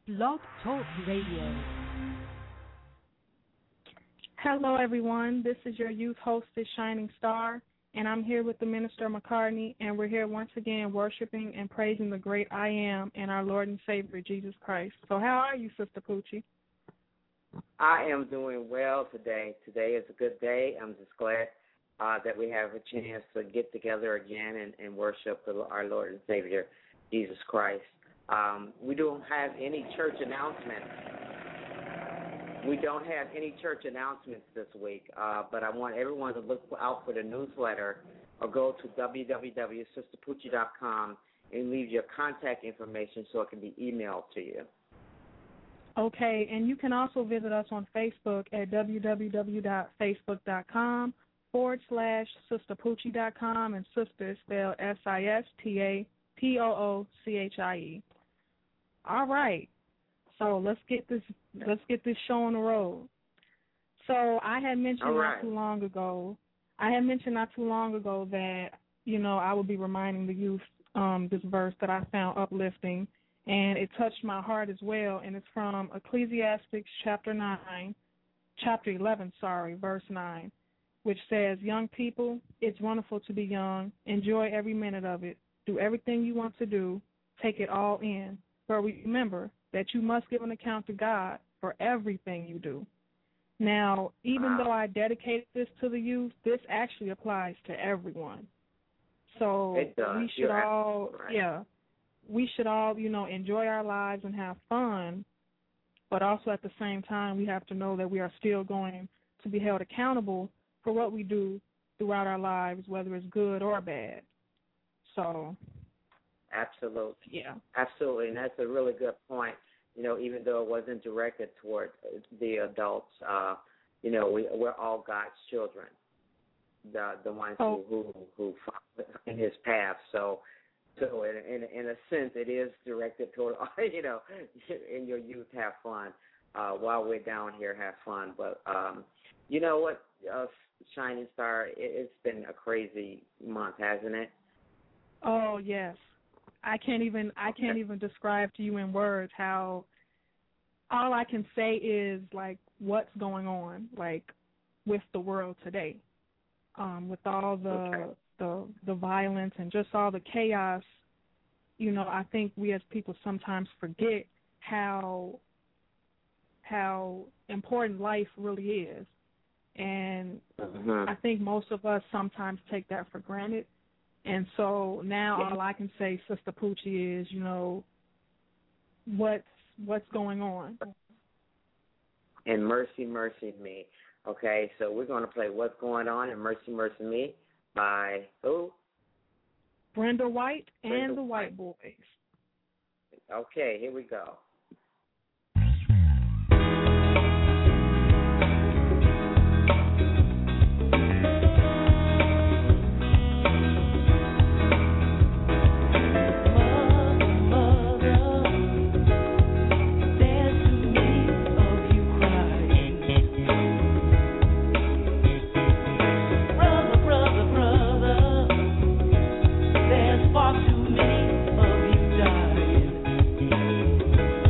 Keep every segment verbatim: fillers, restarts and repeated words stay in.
Blog Talk Radio. Hello, everyone. This is your youth hostess, Shining Star, and I'm here with the Minister McCartney, and we're here once again worshiping and praising the great I Am and our Lord and Savior, Jesus Christ. So how are you, Sister Poochie? I am doing well today. Today is a good day. I'm just glad uh, that we have a chance to get together again and, and worship the, our Lord and Savior, Jesus Christ. Um, we don't have any church announcements. We don't have any church announcements this week, uh, but I want everyone to look out for the newsletter or go to w w w dot sister poochie dot com and leave your contact information so it can be emailed to you. Okay, and you can also visit us on Facebook at w w w dot facebook dot com forward slash sister poochie dot com, and sister is spelled S I S T A P O O C H I E. All right, so let's get this let's get this show on the road. So I had mentioned right. not too long ago, I had mentioned not too long ago that, you know, I would be reminding the youth um, this verse that I found uplifting, and it touched my heart as well, and it's from Ecclesiastes chapter nine, chapter eleven, sorry, verse nine, which says, "Young people, it's wonderful to be young. Enjoy every minute of it. Do everything you want to do. Take it all in. But remember that you must give an account to God for everything you do." Now, even though I dedicated this to the youth, this actually applies to everyone. So It does. we should You're all, right. yeah, we should all, you know, enjoy our lives and have fun, but also at the same time we have to know that we are still going to be held accountable for what we do throughout our lives, whether it's good or bad. So, Absolutely. yeah. Absolutely, and that's a really good point. You know, even though it wasn't directed toward the adults, uh, you know, we, we're all God's children, the the ones Oh. who, who who follow in His path. So, so in, in in a sense, it is directed toward, you know, in your youth, have fun. Uh, while we're down here, have fun. But um, you know what, uh, Shining Star, it, it's been a crazy month, hasn't it? Oh, yes. I can't even I can't Okay. even describe to you in words how all I can say is like what's going on like with the world today, um, with all the Okay. the the violence and just all the chaos. You know, I think we as people sometimes forget how how important life really is, and Mm-hmm. I think most of us sometimes take that for granted. And so now Yeah. all I can say, Sister Poochie, is, you know, what's what's going on. And Mercy, Mercy Me. Okay, so we're going to play What's Going On and Mercy, Mercy Me by who? Brenda White and Brenda the White. White Boys. Okay, here we go. There's far too many of you dying.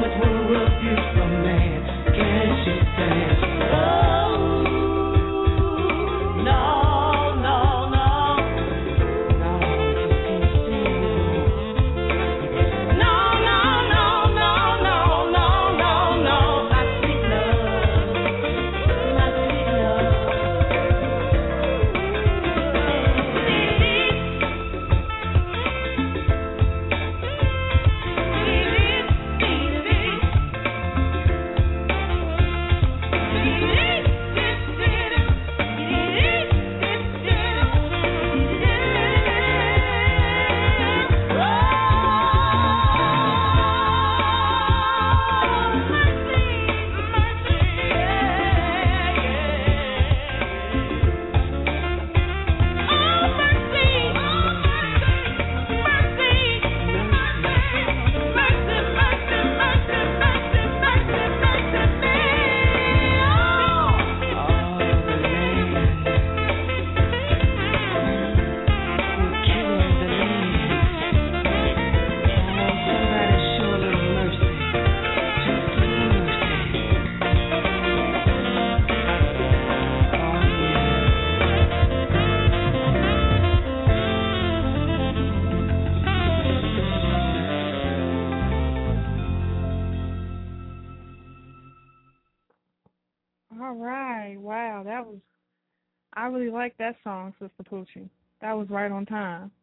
All right. Wow, that was, I really like that song, Sister Poochie. That was right on time.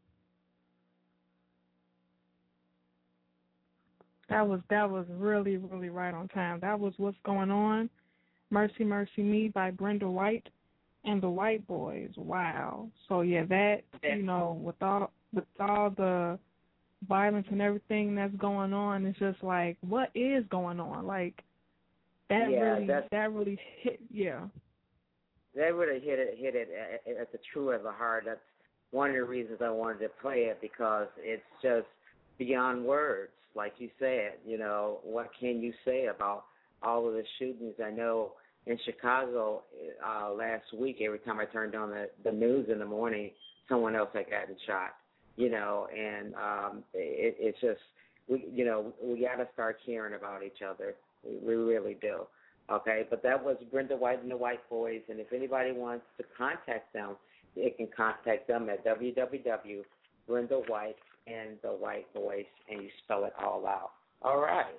That was that was really, really right on time. That was What's Going On, Mercy, Mercy Me by Brenda White and the White Boys. Wow. So yeah, that, you know, with all with all the violence and everything that's going on, it's just like, what is going on? Like that yeah, really that really hit yeah. That really hit it hit it at, at the true of the heart. That's one of the reasons I wanted to play it, because it's just beyond words. Like you said, you know, what can you say about all of the shootings? I know in Chicago uh, last week, every time I turned on the, the news in the morning, someone else had gotten shot, you know, and um, it, it's just, we, you know, we got to start caring about each other. We, we really do. Okay, but that was Brenda White and the White Boys, and if anybody wants to contact them, they can contact them at w w w dot brenda white and the White Boys, and you spell it all out. All right.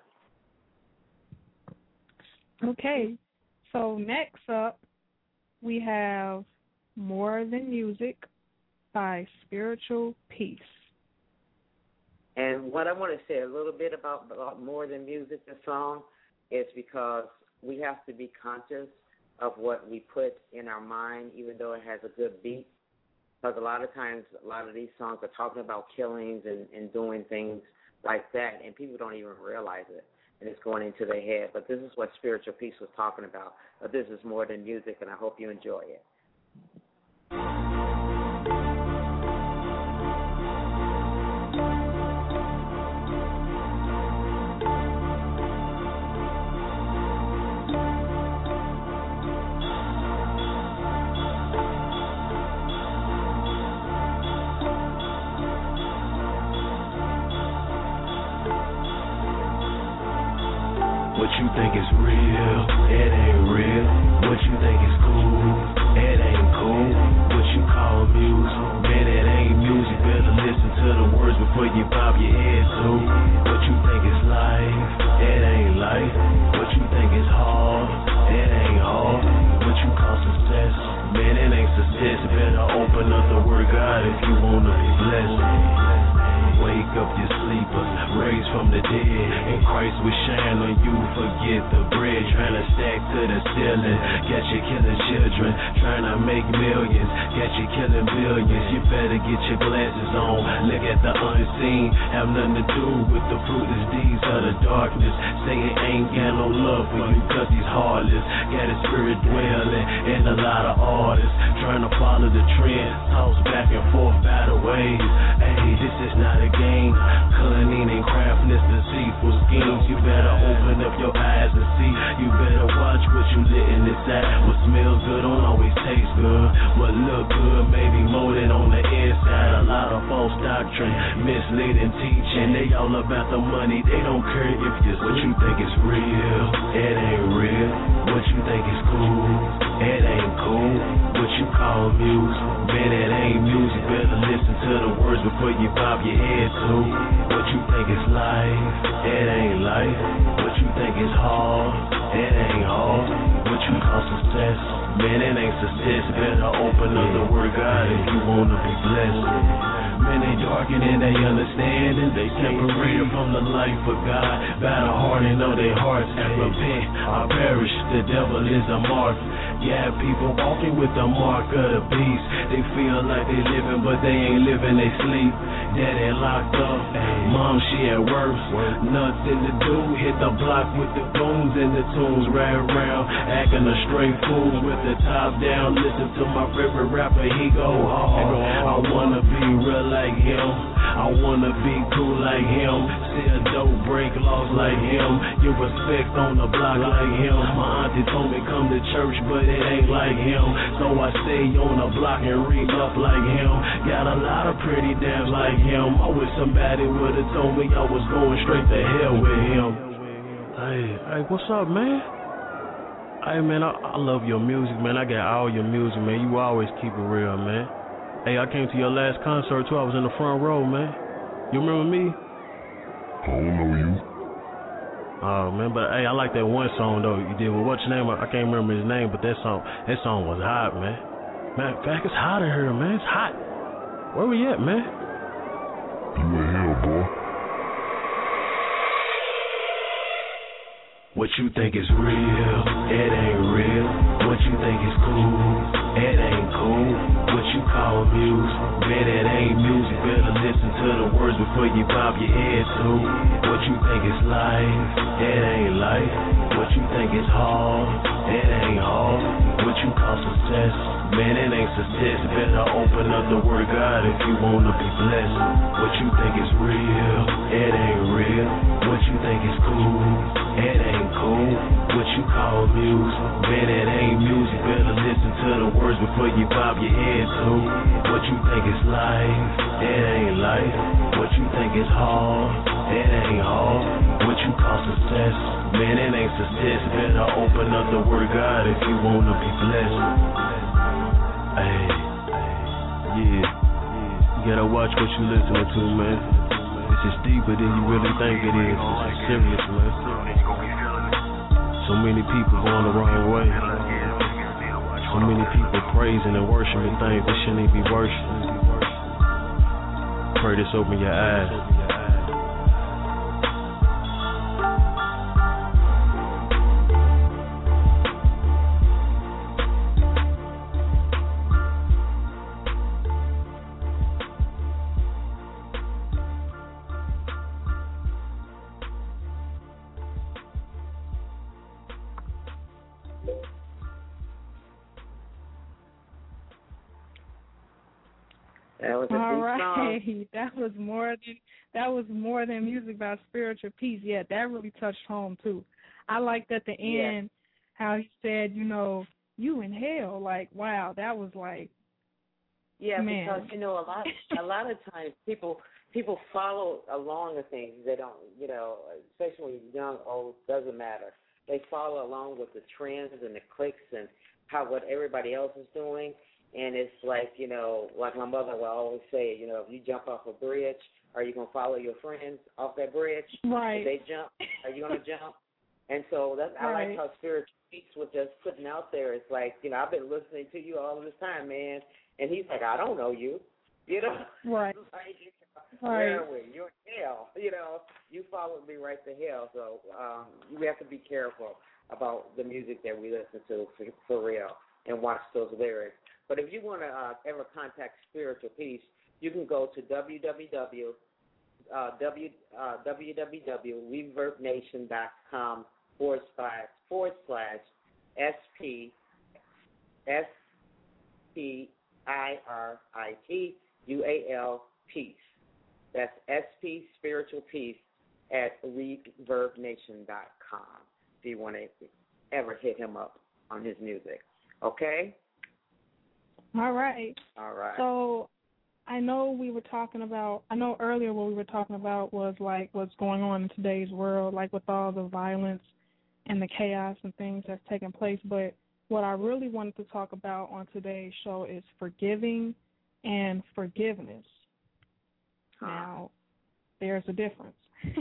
Okay, so next up we have More Than Music by Spiritual Peace. And what I want to say a little bit about, about More Than Music, the song, is because we have to be conscious of what we put in our mind, even though it has a good beat. Because a lot of times, a lot of these songs are talking about killings and, and doing things like that, and people don't even realize it, and it's going into their head. But this is what Spiritual Peace was talking about. But this is More Than Music, and I hope you enjoy it. What you think is real, it ain't real. What you think is cool, it ain't cool. What you call music, man, it ain't music. Better listen to the words before you bob your head to. What you think is life, it ain't life. What you think is hard, it ain't hard. What you call success, man, it ain't success. Better open up the word God if you wanna be blessed. Wake up, you sleepers, raised from the dead, and Christ will shine on you. Forget the bread, trying to stack to the ceiling. Got you killing children, trying to make millions. Got you killing billions. You better get your glasses on. Look at the unseen. Have nothing to do with the fruitless deeds of the darkness. Satan ain't got no love for you, cause he's heartless. Got his spirit dwelling in a lot of artists, trying to follow the trend, toss back and forth by the ways. Hey, this is not a game. Cunning and craftiness, deceitful schemes. You better open up your eyes and see. You better watch what you letting inside. What smells good don't always taste good. What look good maybe more than on the inside. A lot of false doctrine, misleading teaching. They all about the money. They don't care if you. What you think is real, it ain't real. What you think is cool, it ain't cool. What you call music, man, it ain't music. Better listen to the words before you bob your head to. What you think is life, it ain't life. What you think is hard, it ain't hard. What you call success, man, it ain't success. Better open up the word God if you wanna be blessed. Man, they darken and they understand and they separated from the life of God. Battle hard and know their hearts. Repent or perish, the devil is a mark. Yeah, people walking with the mark of the beast. They feel like they living, but they ain't living, they sleep. Daddy locked up, mom she at work, nothing to do. Hit the block with the goons and the tunes, right around, acting a straight fool with the top down. Listen to my favorite rapper, he go hard. I wanna be real like him, I wanna be cool like him. See a dope break laws like him, get respect on the block like him. My auntie told me come to church, but it ain't like him, so I stay on the block and read up like him. Got a lot of pretty dams like him. I wish somebody would've told me I was going straight to hell with him. Hey, hey, what's up, man? Hey, man, I, I love your music, man. I got all your music, man. You always keep it real, man. Hey, I came to your last concert, too. I was in the front row, man. You remember me? I don't know you. Oh, man, but, hey, I like that one song, though, you did. Well, what's your name? I, I can't remember his name, but that song that song was hot, man. Matter of fact, it's hot in here, man. It's hot. Where we at, man? You in hell, boy. What you think is real, it ain't real. What you think is cool, it ain't cool. What you call music, man, it ain't music. Better listen to the words before you bob your head to. What you think is life, it ain't life. What you think is hard, it ain't hard. What you call success, man, it ain't success. Better open up the word God if you wanna be blessed. What you think is real, it ain't real. What you think is cool, it ain't cool. What you call music, man, it ain't music. Better listen to the words before you bob your head to. What you think is life, it ain't life. What you think is hard, it ain't hard. What you call success, man, it ain't success. Better open up the word God if you wanna be blessed. Hey, yeah, you gotta watch what you listening to, man. It's just deeper than you really think it is. It's serious, man. So many people going the wrong way. So many people praising and worshiping things that shouldn't even be worshiping. Pray this open your eyes. That was a All deep right. song. That was more than that was more than music about spiritual peace. Yeah, that really touched home too. I liked at the end Yeah. how he said, you know, you in hell. Like, wow, that was like, Yeah, man. because you know a lot a lot of times people people follow along the things. They don't, you know, especially when you're young, old, doesn't matter. They follow along with the trends and the clicks and how what everybody else is doing. And it's like, you know, like my mother will always say, you know, if you jump off a bridge, are you going to follow your friends off that bridge? Right. If they jump, are you going to jump? And so that's, I Right. like how Spiritual Peace was just putting out there. It's like, you know, I've been listening to you all this time, man. And he's like, I don't know you. You know? Right. like, Right. where are we? You're in hell. You know, you followed me right to hell. So um, we have to be careful about the music that we listen to for, for real and watch those lyrics. But if you want to uh, ever contact Spiritual Peace, you can go to www. Uh, w, uh, www.reverbnation.com forward slash forward slash sp s p i r i t u a l peace. That's sp spiritual peace at reverbnation dot com. If you want to ever hit him up on his music, okay? All right. All right. So I know we were talking about, I know earlier what we were talking about was like what's going on in today's world, like with all the violence and the chaos and things that's taking place. But what I really wanted to talk about on today's show is forgiving and forgiveness. Huh. Now, there's a difference.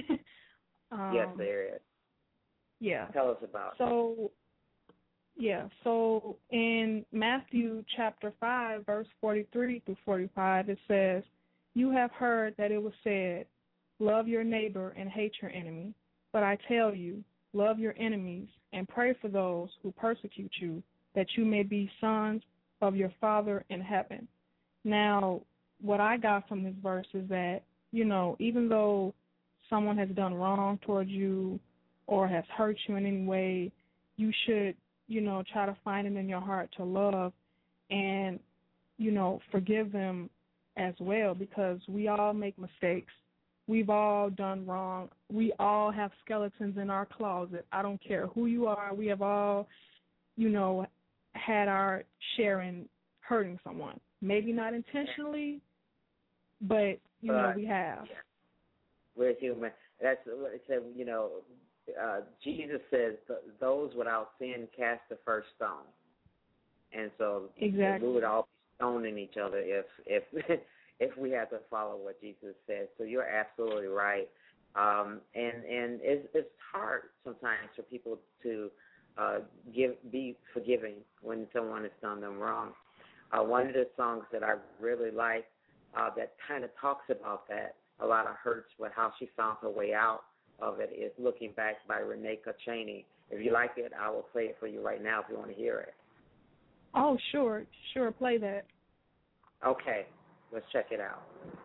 um, yes, there is. Yeah. Tell us about it. So, yeah, so in Matthew chapter five, verse forty-three through forty-five, it says, "You have heard that it was said, 'Love your neighbor and hate your enemy.' But I tell you, love your enemies and pray for those who persecute you, that you may be sons of your Father in heaven." Now, what I got from this verse is that, you know, even though someone has done wrong towards you or has hurt you in any way, you should, you know, try to find it in your heart to love and, you know, forgive them as well, because we all make mistakes. We've all done wrong. We all have skeletons in our closet. I don't care who you are. We have all, you know, had our share in hurting someone. Maybe not intentionally, but, you but, know, we have. Yeah. We're human. That's what it said, you know, uh, Jesus says, those without sin cast the first stone. And so exactly. we would all be stoning each other if if if we had to follow what Jesus said. So you're absolutely right. Um, and and it's, it's hard sometimes for people to uh, give be forgiving when someone has done them wrong. Uh, one of the songs that I really like uh, that kind of talks about that, a lot of hurts, but how she found her way out of it, is Looking Back by Renee Cheney. If you like it, I will play it for you right now if you want to hear it. Oh, sure. Sure, play that. Okay, let's check it out.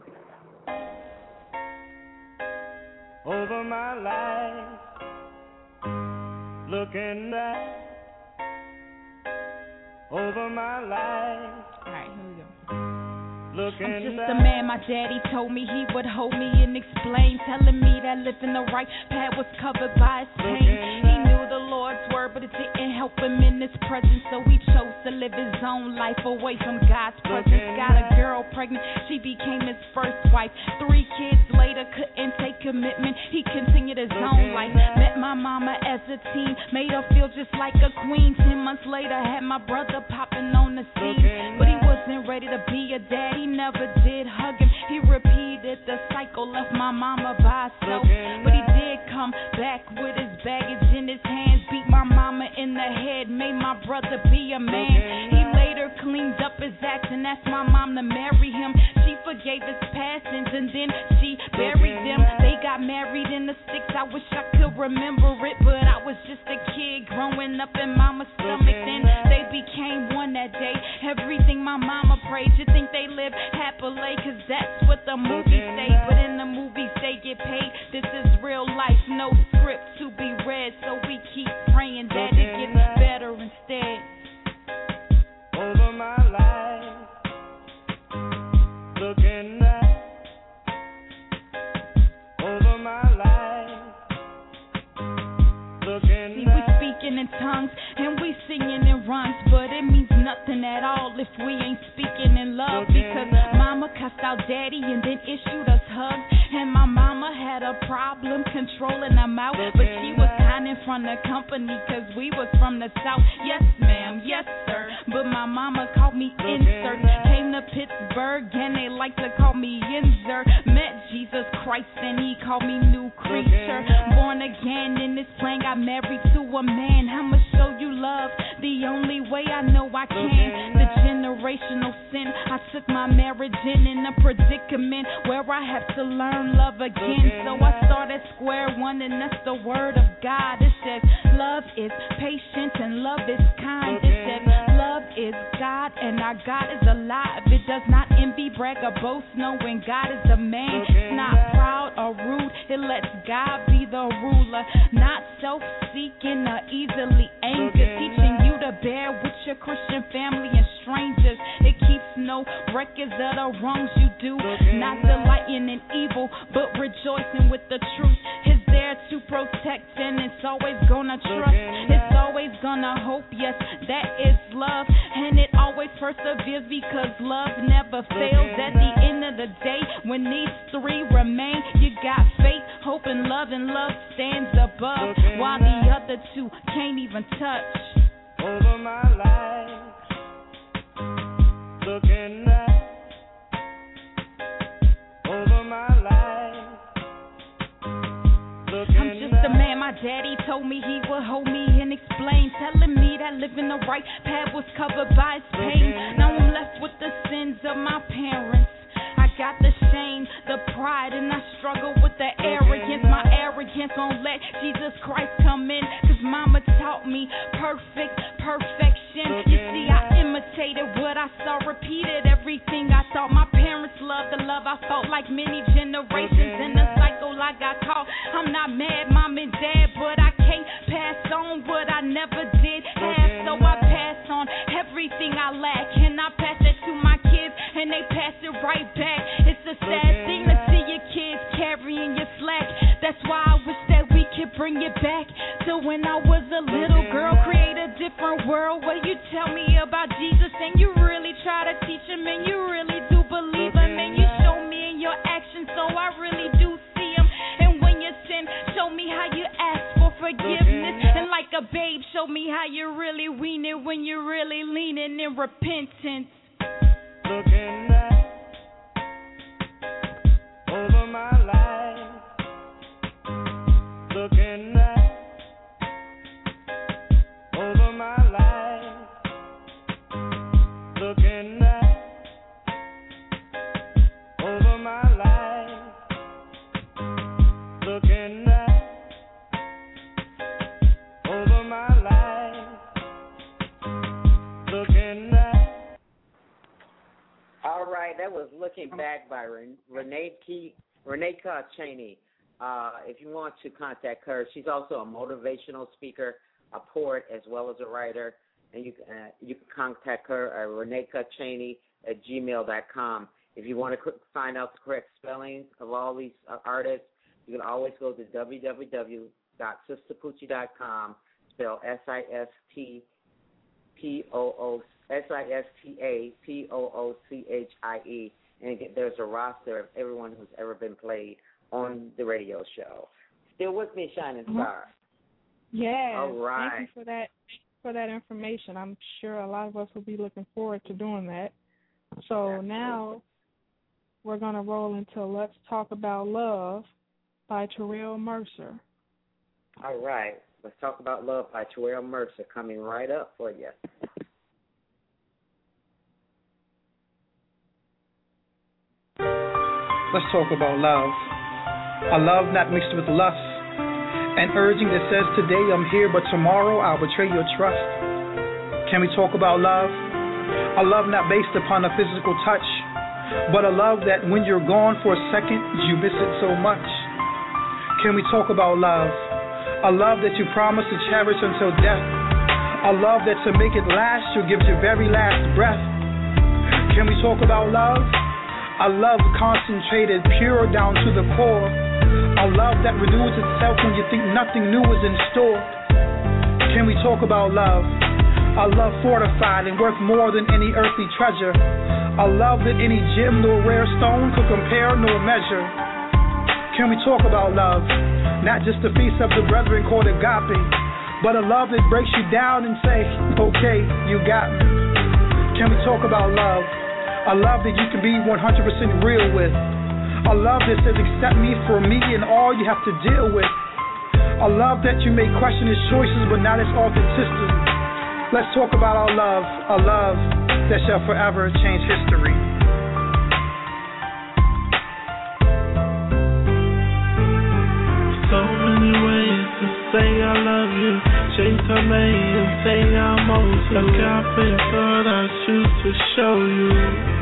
Over my life, looking back, over my life. All right, here we go. Looking I'm just back. a man, my daddy told me he would hold me and explain, telling me that living the right path was covered by his pain. He knew the Lord's word, but it didn't help him in his presence, so he chose to live his own life away from God's presence. Got a girl pregnant, she became his first wife. Three kids later, couldn't take commitment, he continued his own life. Met my mama as a teen, made her feel just like a queen. Ten months later, had my brother popping on the scene, but he wasn't ready to be a dad. He never did hug him. He repeated the cycle, left my mama by herself. But he did come back with his baggage in his hands, beat my mama in the head, made my brother be a man. He later cleaned up his act and asked my mom to marry him. She forgave his past sins and then she buried them. They got married in the sticks. I wish I could remember it, but I was just a kid growing up in mama's stomach. Then they became one that day. Everything my mama prayed, you think they lived happily, cause that's what the movies say. But in the movies they get paid. This is real life, no script to be read, so we keep praying that it gets better instead. Over my life, looking back, over my life, looking See, back. we speaking in tongues and we singing in rhymes, but it means nothing at all if we ain't speaking in love. Because mama cussed out daddy and then issued us hugs, and my mama had a problem controlling her mouth, but she was kind in front of company cause we was from the south. Yes ma'am, yes sir, but my mama called me insert. Came to Pittsburgh and they like to call me Inzer. Met Jesus Christ and he called me new creature. Born again in this plane, got married to a man. I'ma show you love the only way I know I can. The generational sin, I took my marriage in in a predicament where I have to learn love again. So I start at square one, and that's the word of God. It says love is patient and love is kind. It says love is God and our God is alive. It does not envy, brag, or boast, knowing God is the man. It's not proud or rude, it lets God be the ruler. Not self-seeking or easily angered, teaching you to bear with your Christian family and strangers. It keeps no records of the wrongs you do. Not delighting in evil, but rejoicing with the truth. Is there to protect, and it's always gonna trust. It's always gonna hope, yes, that is love. And it always perseveres because love never fails. At the end of the day, when these three remain, you got faith, hope, and love, and love stands above, while the other two can't even touch. Over my life, looking at, over my life, looking I'm just a man, my daddy told me he would hold me and explain, telling me that living the right path was covered by his pain. Now I'm left with the sins of my parents. I got the shame, the pride, and I struggle with the arrogance. My arrogance won't let Jesus Christ come in, cause mama taught me perfect perfection. You see, I imitated what I saw repeated. Everything I thought my parents loved, the love I felt like many generations. In the cycle I got caught. I'm not mad, mom and dad, but I can't pass on what I never did have. So I pass on everything I lack, and I pass it to my kids, and they pass it right back. It's a sad thing to see your kids carrying your slack. That's why I wish that we could bring it back to when I was a little girl. Create a different world where you tell me about Jesus, and you really try to teach him, and you really do believe him, and you show me in your actions, so I really do see him. And when you sin, show me how you ask for forgiveness, and like a babe, show me how you really wean it when you're really leaning in repentance. Looking at, over my life, looking at, over my life, looking at, over my life, looking at, over my life, looking at. All right, that was Looking Back by Ren- Renee Key, Renee Cheney. Uh, if you want to contact her, she's also a motivational speaker, a poet, as well as a writer. And you can uh, you can contact her at Renee Cheney at gmail dot com. If you want to find out the correct spelling of all these uh, artists, you can always go to w w w dot sister poochie dot com, spell S I S T P O O S I S T A P O O C H I E, and get, there's a roster of everyone who's ever been played on the radio show. Still with me, Shining Star? Yeah. All right. Thank you for that, for that information. I'm sure a lot of us will be looking forward to doing that. So Absolutely. Now we're going to roll into Let's Talk About Love by Terrell Mercer. All right. Let's Talk About Love by Terrell Mercer, coming right up for you. Let's talk about love. A love not mixed with lust. An urging that says today I'm here, but tomorrow I'll betray your trust. Can we talk about love? A love not based upon a physical touch, but a love that when you're gone for a second, you miss it so much. Can we talk about love? A love that you promise to cherish until death. A love that to make it last, you'll give your very last breath. Can we talk about love? A love concentrated, pure down to the core. A love that renews itself when you think nothing new is in store. Can we talk about love? A love fortified and worth more than any earthly treasure. A love that any gem nor rare stone could compare nor measure. Can we talk about love? Not just the feast of the brethren called agape, but a love that breaks you down and say, okay, you got me. Can we talk about love? A love that you can be one hundred percent real with. A love that says accept me for me and all you have to deal with. A love that you may question his choices but not his authenticity. Let's talk about our love, a love that shall forever change history. So many ways to say I love you. Chase her name and say I'm on you. Agape, but I choose to show you.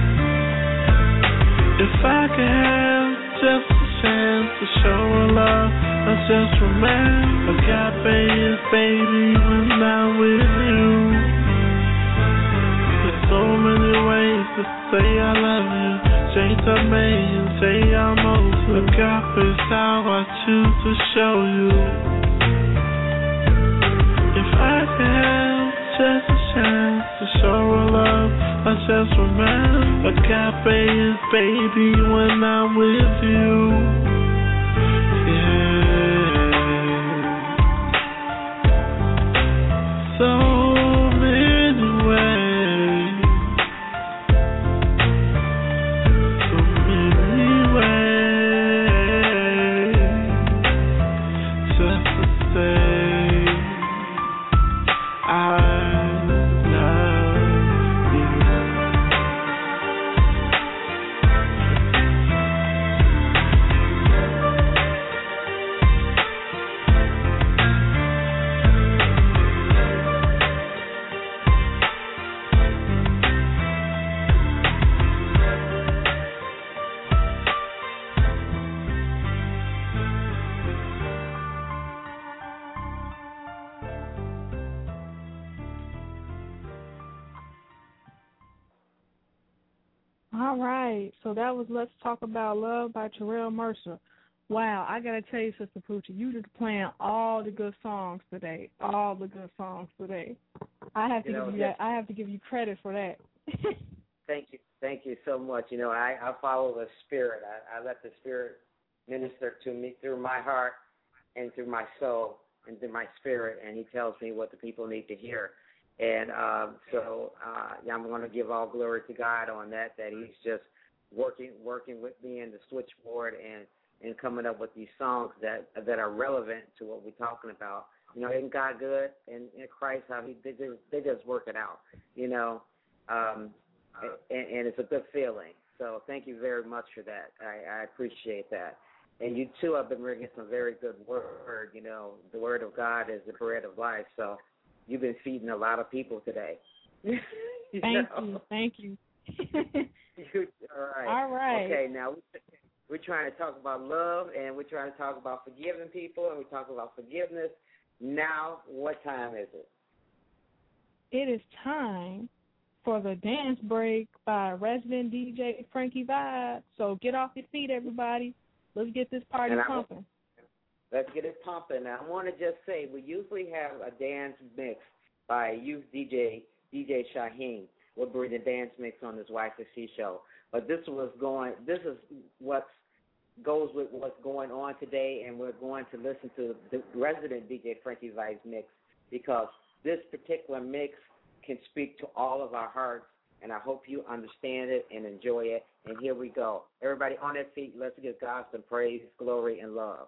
If I could have just a chance to show her love, I just remember agape is baby when I'm with you. There's so many ways to say I love you. Change the name and say I'm over. Agape is how I choose to show you. If I could have just a chance to show her love, I just remember agape is baby when I'm with you. Yeah. So many ways, so many ways, just to say I love you. All right, so that was Let's Talk About Love by Terrell Mercer. Wow, I got to tell you, Sister Poochie, you just playing all the good songs today, all the good songs today. I have to You know, give you that. I have to give you credit for that. Thank you. Thank you so much. You know, I, I follow the Spirit. I, I let the Spirit minister to me through my heart and through my soul and through my spirit, and he tells me what the people need to hear. And um, so uh, yeah, I'm going to give all glory to God on that, that he's just working working with me in the switchboard and, and coming up with these songs that that are relevant to what we're talking about. You know, isn't God good? And in Christ, how he they just, they just work it out, you know, um, and, and it's a good feeling. So thank you very much for that. I, I appreciate that. And you, too, have been bringing some very good word. You know, the word of God is the bread of life. So you've been feeding a lot of people today. you Thank know? you. Thank you. you. All right. All right. Okay, now we're trying to talk about love, and we're trying to talk about forgiving people, and we're talking about forgiveness. Now, what time is it? It is time for the dance break by resident D J Frankie Vibe. So get off your feet, everybody. Let's get this party And I- pumping. Let's get it pumping. Now, I want to just say we usually have a dance mix by youth D J, D J Shaheen. We'll bring the dance mix on this Y C C show. But this was going. This is what goes with what's going on today, and we're going to listen to the resident D J Frankie Vibe's mix because this particular mix can speak to all of our hearts, and I hope you understand it and enjoy it. And here we go. Everybody on their feet, let's give God some praise, glory, and love.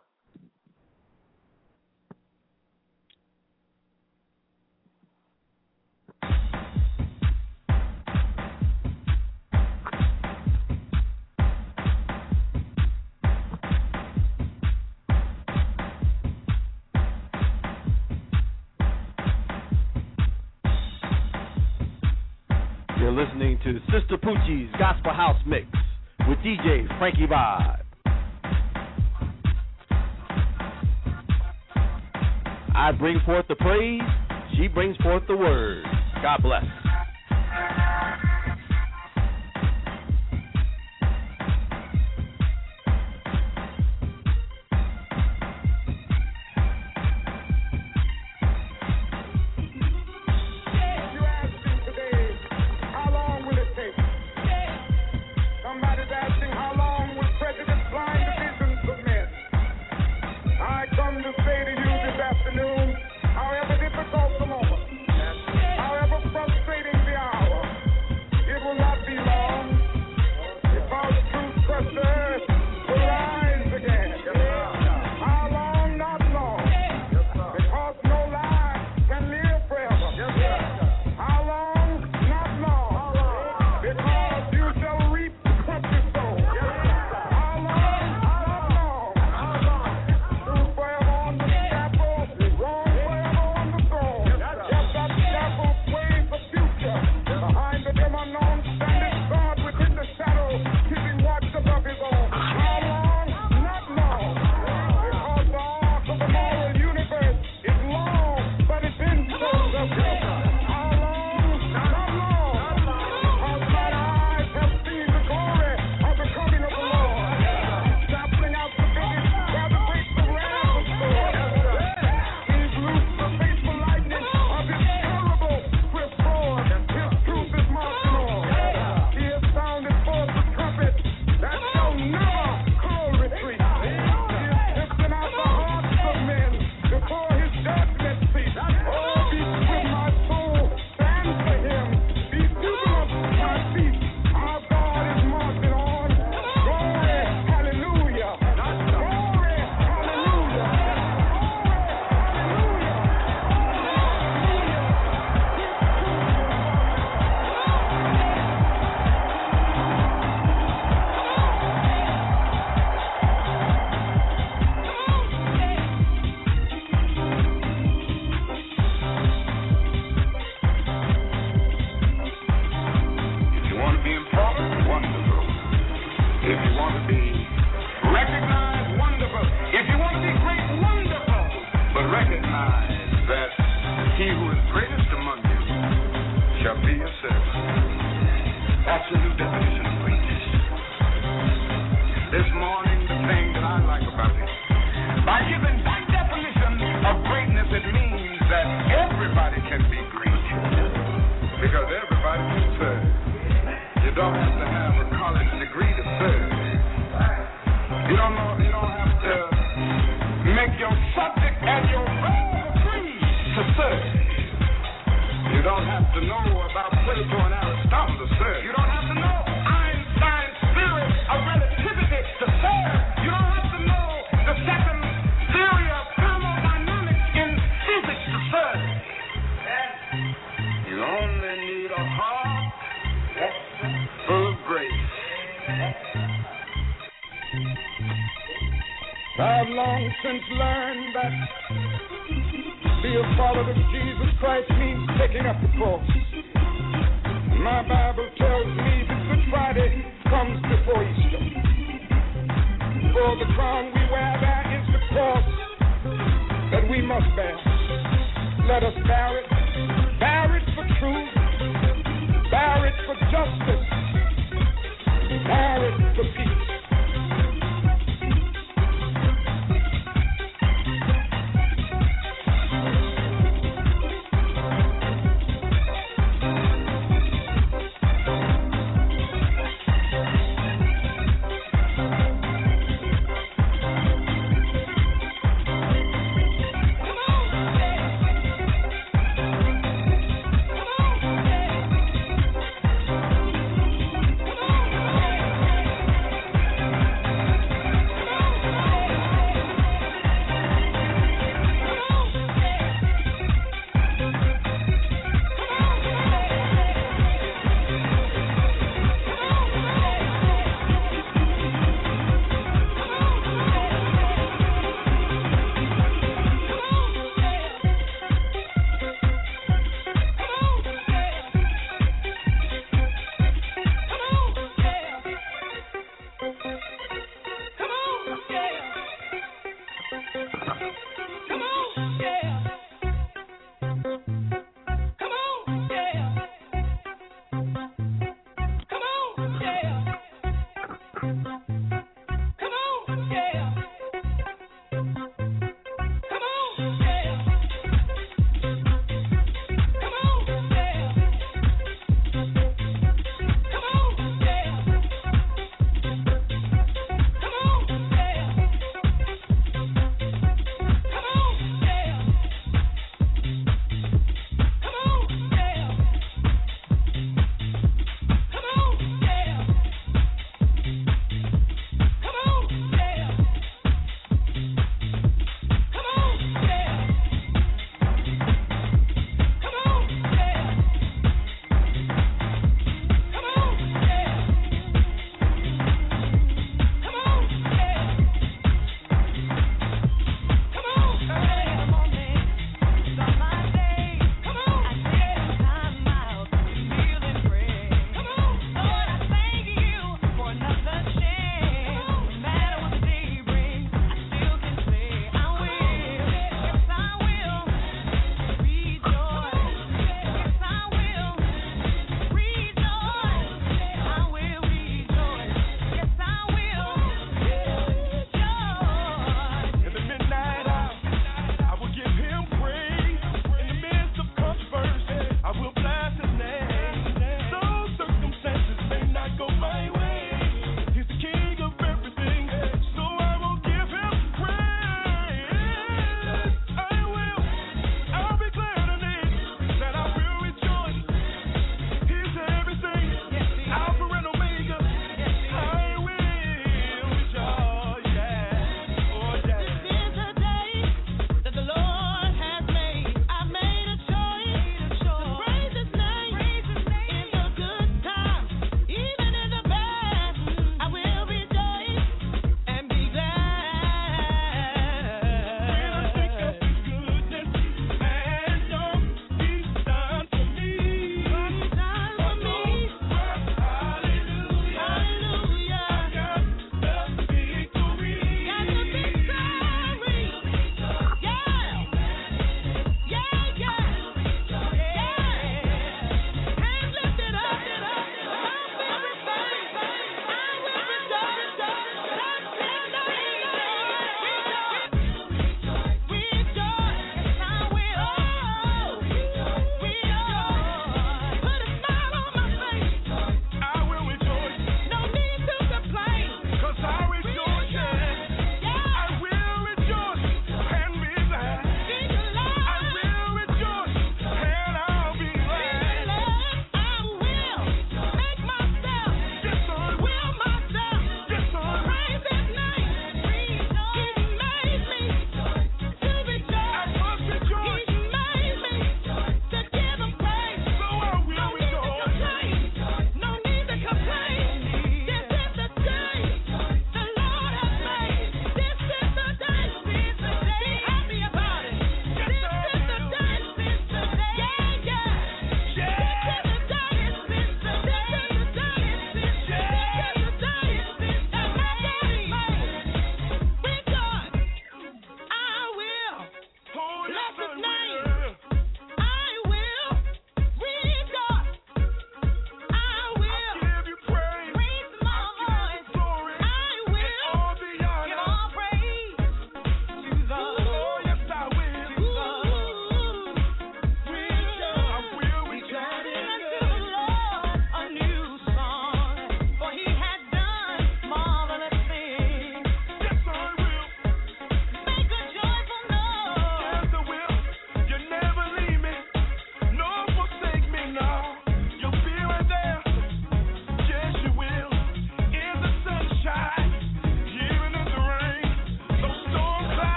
You're listening to Sister Poochie's Gospel House Mix with D J Frankie Vibe. I bring forth the praise, she brings forth the word. God bless. However difficult the moment, however frustrating recognize that he who is greatest among you shall be your servant. That's the new definition of greatness. This morning, the thing that I like about it, by giving that definition of greatness, it means that everybody can be great. Because everybody can serve. You don't have to have a college degree to serve. You don't know, you don't have to make your subject and your role free to serve. You don't have to know about Plato and Aristotle to serve. You don't have to know Einstein's theory of relativity to serve. You don't have to know the second theory of thermodynamics in physics to serve. You only need a heart full of grace. I've long since learned that to be a follower of Jesus Christ means taking up the cross. My Bible tells me that Good Friday comes before Easter. For the crown we wear there is the cross that we must bear. Let us bear it. Bear it for truth. Bear it for justice. Bear it for peace.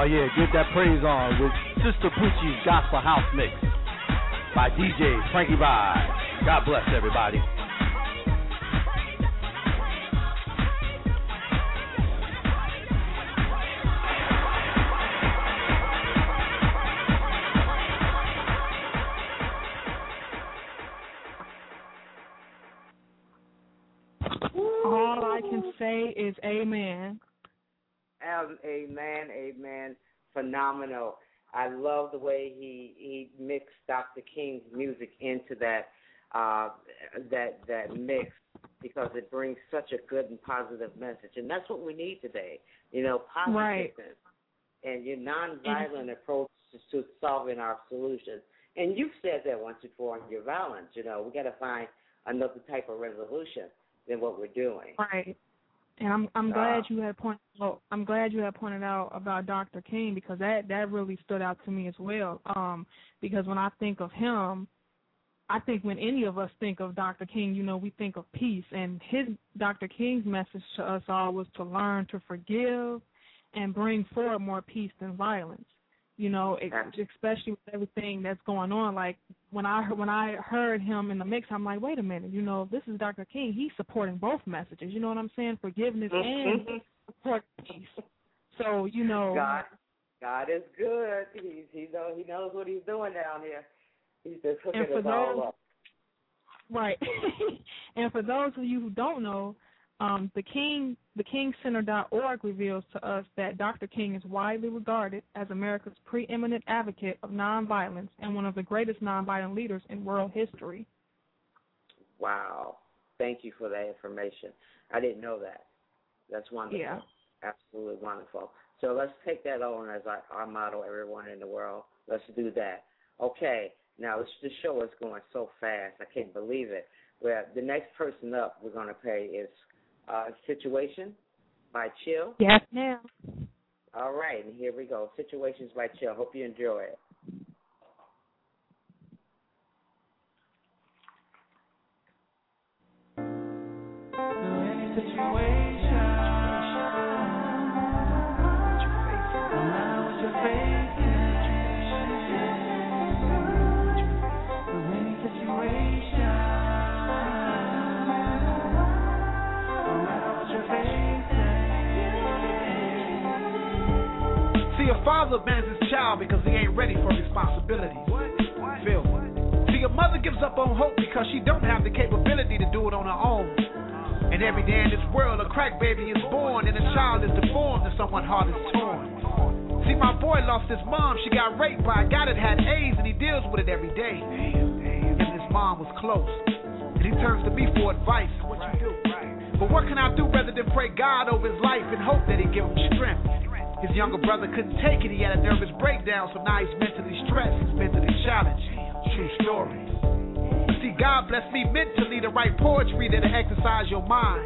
Oh, yeah, get that praise on with Sister Poochie's Gospel House Mix by D J Frankie Vibes. God bless everybody. All I can say is amen. Um, amen, amen. Phenomenal. I love the way he, he mixed Doctor King's music into that uh, that that mix, because it brings such a good and positive message, and that's what we need today. You know, positiveness right. and your nonviolent mm-hmm. approach to solving our solutions. And you've said that once before in your violence. You know, we got to find another type of resolution than what we're doing. Right. And I'm I'm glad you had pointed out I'm glad you had pointed out about Doctor King, because that, that really stood out to me as well. Um, because when I think of him, I think when any of us think of Doctor King, you know, we think of peace. And his Doctor King's message to us all was to learn to forgive and bring forward more peace than violence. You know, it, especially with everything that's going on. Like when I when I heard him in the mix, I'm like, wait a minute, you know, this is Doctor King. He's supporting both messages. You know what I'm saying? Forgiveness and support peace. So you know, God, God is good. He's he know he knows what he's doing down here. He's just hooking us all up. Right. And for those of you who don't know, Um, the King, the king center dot org reveals to us that Doctor King is widely regarded as America's preeminent advocate of nonviolence and one of the greatest nonviolent leaders in world history. Wow. Thank you for that information. I didn't know that. That's wonderful. Yeah. Absolutely wonderful. So let's take that on as our, our motto, everyone in the world. Let's do that. Okay. Now, this, this show is going so fast. I can't believe it. Well, the next person up we're going to pay is Uh, Situation by Chill. Yes, ma'am. All right, and here we go. Situations by Chill. Hope you enjoy it. Situation. Allow your faith. Any situation. See, a father abandons his child because he ain't ready for responsibilities. Feel me? See, a mother gives up on hope because she don't have the capability to do it on her own. And every day in this world, a crack baby is born and a child is deformed and someone's heart is torn. See, my boy lost his mom. She got raped by a guy that had AIDS, and he deals with it every day. Him and his mom was close, and he turns to me for advice. What you do? But what can I do rather than pray God over his life and hope that he give him strength? His younger brother couldn't take it. He had a nervous breakdown, so now he's mentally stressed. He's mentally challenged. True story. See, God blessed me mentally to write poetry that'll exercise your mind.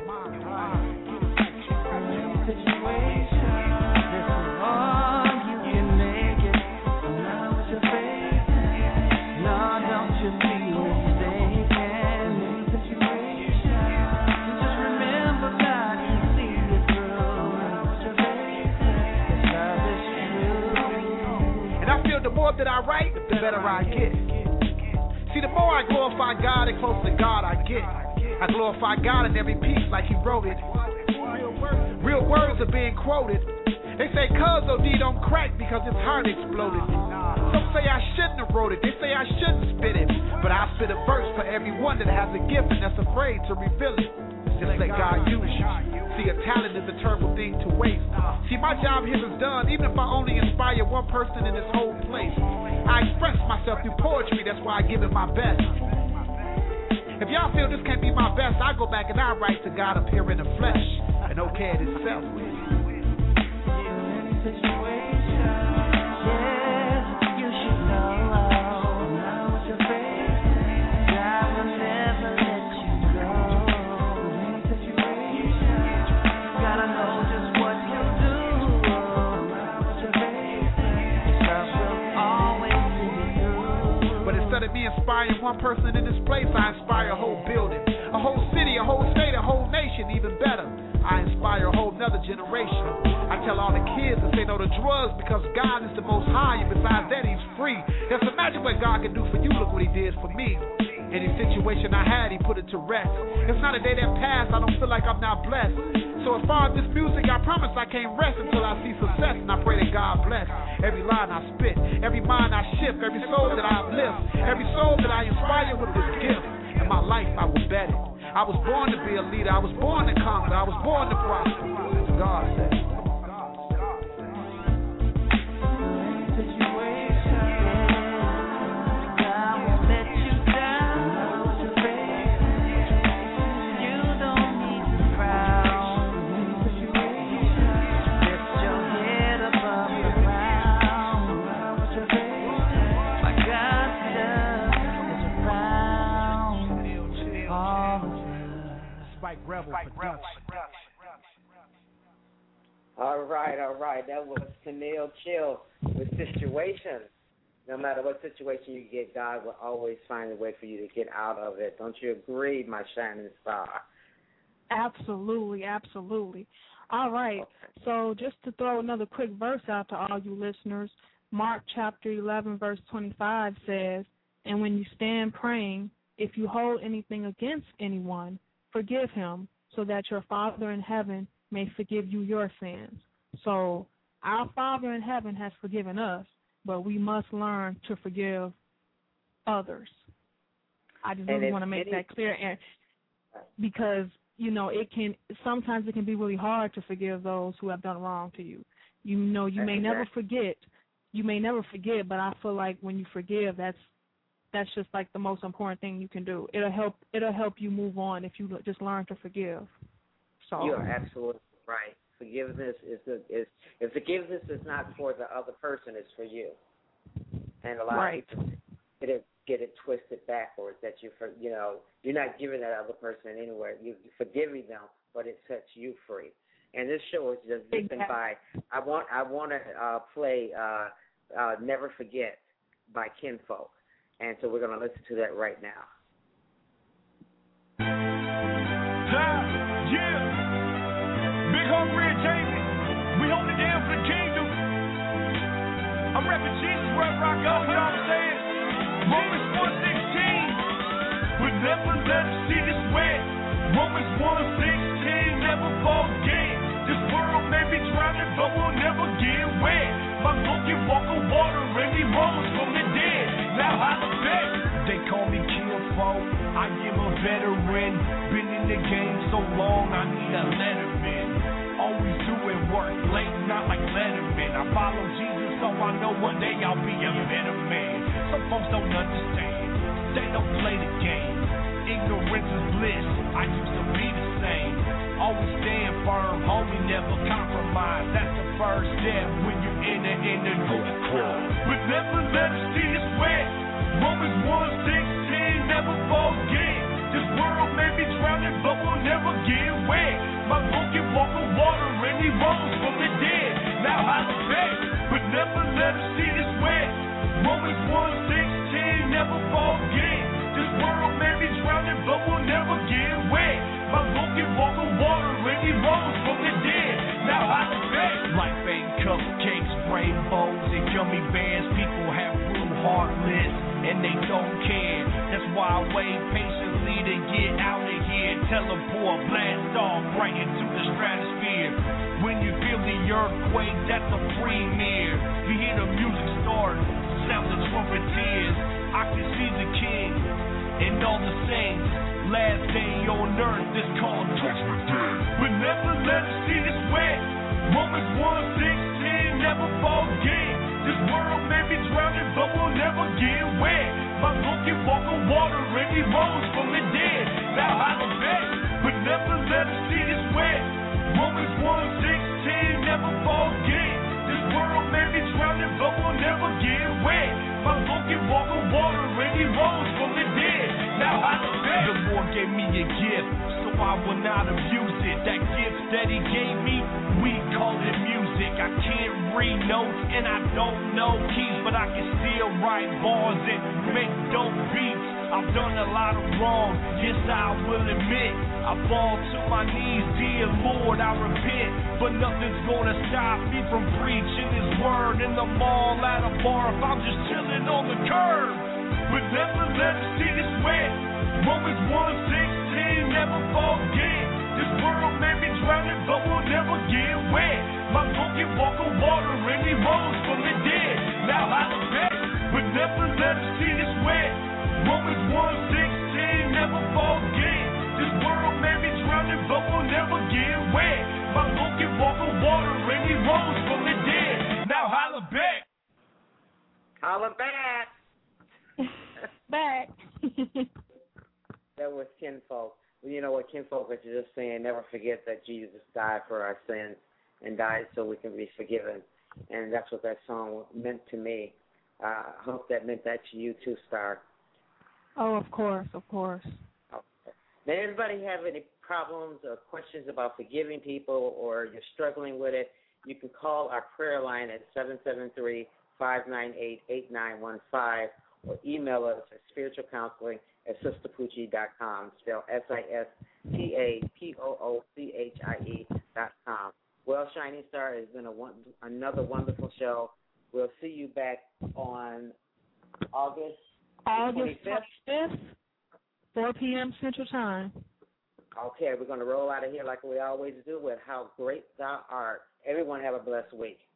The more that I write, the better I get. See, the more I glorify God, the closer to God I get. I glorify God in every piece like he wrote it. Real words are being quoted. They say cuz O D don't crack because his heart exploded. Some say I shouldn't have wrote it. They say I shouldn't spit it. But I spit a verse for everyone that has a gift and that's afraid to reveal it. Just let God use you. See, a talent is a terrible thing to waste. See, my job here is done, even if I only inspire one person in this whole place. I express myself through poetry, that's why I give it my best. If y'all feel this can't be my best, I go back and I write to God up here in the flesh, and okay it itself. Me inspiring one person in this place, I inspire a whole building, a whole city, a whole state, a whole nation, even better. I inspire a whole nother generation. I tell all the kids to say no to drugs because God is the most high, and besides that, he's free. Just imagine what God can do for you. Look what he did for me. Any situation I had, he put it to rest. It's not a day that passed, I don't feel like I'm not blessed. So as far as this music, I promise I can't rest until I see success, and I pray that God bless every line I spit, every mind I shift, every soul that I uplift, every soul that I inspire with this gift. In my life, I will bet it. I was born to be a leader, I was born to conquer, I was born to prosper. As God said. All right, all right. That was Tennille Chill with Situation. No matter what situation you get, God will always find a way for you to get out of it. Don't you agree, my shining star? Absolutely, absolutely. All right. Okay. So just to throw another quick verse out to all you listeners, Mark chapter eleven, verse twenty-five says, "And when you stand praying, if you hold anything against anyone, forgive him, so that your Father in heaven may forgive you your sins." So our Father in heaven has forgiven us, but we must learn to forgive others. I just really want to make any, that clear, and because, you know, it can sometimes it can be really hard to forgive those who have done wrong to you. You know, you may never forget. You may never forget, but I feel like when you forgive, that's that's just like the most important thing you can do. It'll help. It'll help you move on if you just learn to forgive. So you are absolutely right. Forgiveness is the, is if forgiveness is not for the other person, it's for you. And a lot right. of people get it get it twisted backwards that you for you know you're not giving that other person anywhere. You, you're forgiving them, but it sets you free. And this show is just driven exactly. by. I want I want to uh, play uh, uh, "Never Forget" by Kinfolk. And so we're going to listen to that right now. Yeah, yeah. Big Hungry Entertainment. We hold it down for the kingdom. I'm repping Jesus wherever I go, you know what I'm saying? Romans one sixteen. But never let us see this way. Romans one sixteen. Never forget. This world may be drowning, but we'll never get wet. My book can walk on water and he rose from the dead. Now holla back. They call me Kinfolk. I am a veteran. Been in the game so long, I need a letterman. Always doing work late, not like Letterman. I follow Jesus, so I know one day I'll be a better man. Some folks don't understand. They don't play the game. Ignorance is bliss. I used to be the same. Always stand firm, homie, never compromise. That's the first step when you're in the in the new club. But never let us see this wet. Romans one sixteen, never forget. This world may be drowning, but we'll never get wet. My book can walk on water and he rose from the dead. Now holla back, but never let us see this wet. Romans one sixteen, never forget. This world may be drowning, but we'll never get wet. My book can walk on water and he rose from the dead. Now holla back. Life ain't cupcakes, rainbows, and gummy bears. People have blue heartless, and they don't care. That's why I wait patiently to get out of here. Tell them pour a blast off right into the stratosphere. When you feel the earthquake, that's a premiere. You hear the music start, sound the trumpeters. I can see the king and all the saints. Last day on earth is called Judgment Day. But never let us see this wet. Romans one sixteen, never forget. This world may be drowning, but we'll never get wet. My book can walk on water and he rose from the dead. Now holla back, but never let us see this wet. Romans one sixteen, never forget. This world may be drowning, but we'll never get wet. My book can walk on water and he rose from the dead. Now holla back. The Lord gave me a gift, so I will not abuse it. That gift that he gave me, we call it music. I can't read notes and I don't know keys, but I can still write bars and make dope beats. I've done a lot of wrong, yes I will admit. I fall to my knees, dear Lord, I repent. But nothing's gonna stop me from preaching His word in the mall, at a bar, if I'm just chilling on the curb. But never let us see this wet. Romans one sixteen, never forget. This world may be drowning, but we'll never get wet. My broken walk on water and He rose from the dead. Now I bet, but never let us see this wet. Romans one sixteen, never forget. This world may be drowning, but we'll never get wet. My broken walk on water and He rose from the dead. Now holla back. Holla back. Back. That was Kinfolk. Well, you know what Kinfolk is just saying, never forget that Jesus died for our sins and died so we can be forgiven. And that's what that song meant to me. Uh, I hope that meant that to you too, Star. Oh, of course, of course. Okay. Now, everybody have any problems or questions about forgiving people, or you're struggling with it, you can call our prayer line at seven seven three, five nine eight, eight nine one five or email us at spiritual counseling at sister poochie dot com, spelled S I S T A P O O C H I E dot com. Well, Shining Star, has been a one, another wonderful show. We'll see you back on August August twenty-fifth, four p.m. Central Time. Okay, we're going to roll out of here like we always do with How Great Thou Art. Everyone have a blessed week.